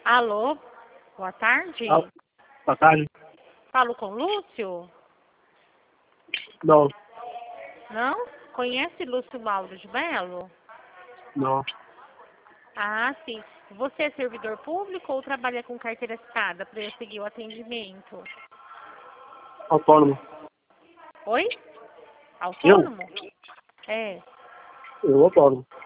Alô, boa tarde. Boa tarde. Falo com Lúcio? Não, Não? Conhece Lúcio Mauro de Mello? não. Ah, sim. Você é servidor público ou trabalha com carteira assinada para eu seguir o atendimento? Autônomo. Oi? Autônomo? É. Eu autônomo.